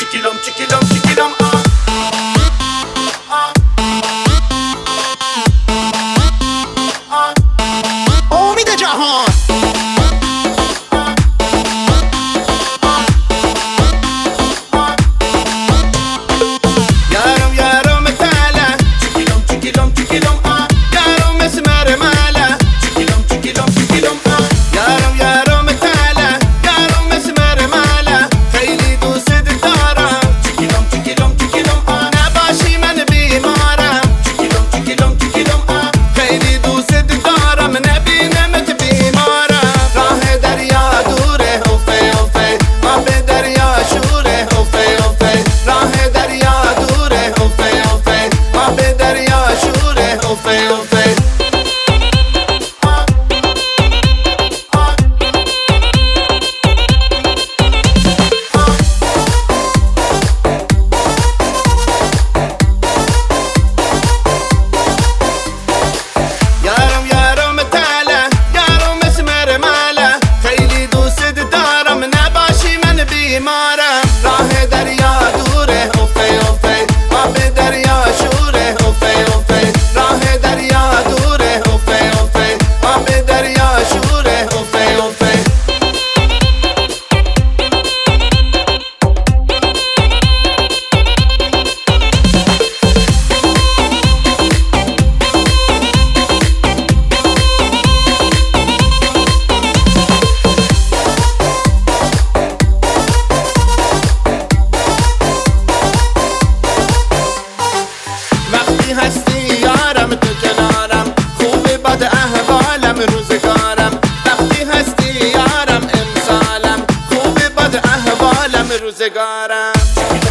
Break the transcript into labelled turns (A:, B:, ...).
A: چیکیلم چیکیلم چیکیلم
B: امید جهان
A: یارم یارم تالا چیکیلم چیکیلم چیکیلم یارم مسمر مالا چیکیلم چیکیلم چیکیلم یارم یارم تالا یارم مسمر مالا خیلی دوست دارم چیکیلم چیکیلم چیکیلم نباشی من بیمارم چیکیلم چیکیلم چیکیلم خیلی دوست دارم نبینمت بیمارم راه دریا دوره اوفه اوفه آب دریا شوره اوفه اوفه راه دریا دوره اوفه اوفه آب دریا شوره اوفه اوفه یارم یارم تالا یارم مسمر مالا خیلی دوست دارم نباشی من بیمارم راه دریا دوره اوفه اوفه آب دریا شوره اوفه اوفه راه دریا دوره اوفه اوفه آب دریا شوره اوفه اوفه وقتی هستی یارم تو کنارم خوب بد احوالم روزگارم وقتی هستی یارم امسالم خوب بد احوالم روزگارم